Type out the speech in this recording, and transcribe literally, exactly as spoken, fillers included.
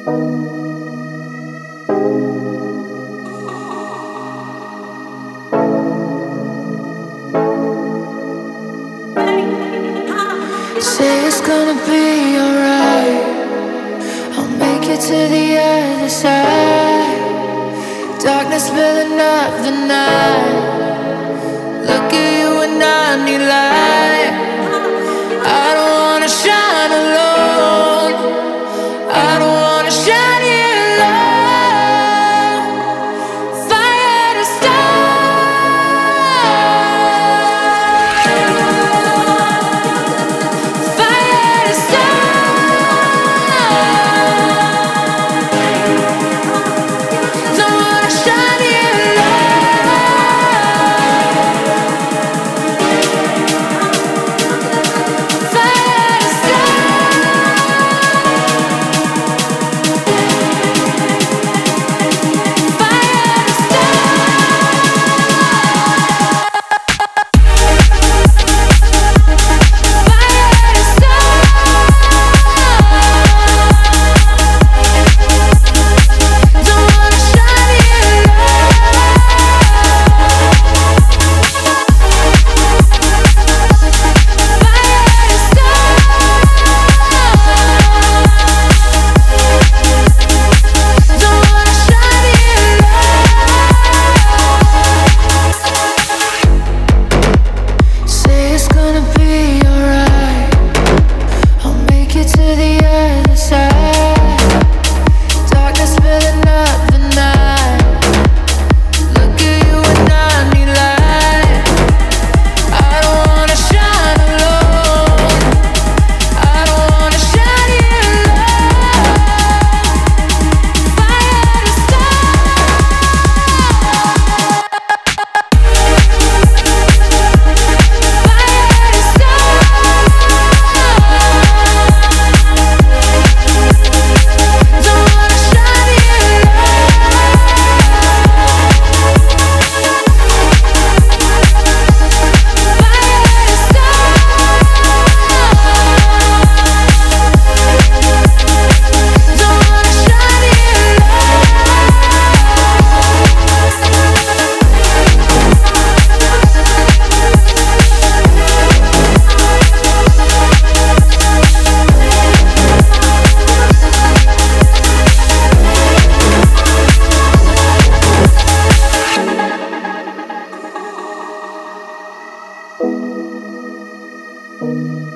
Say it's gonna be alright. I'll make it to the other side. Darkness filling up the night. Look at you and I need light. I don't wanna shine alone. I don't wanna shine here alone. Fire to start. Fire to start. Don't wanna shine here alone. Fire to Thank you.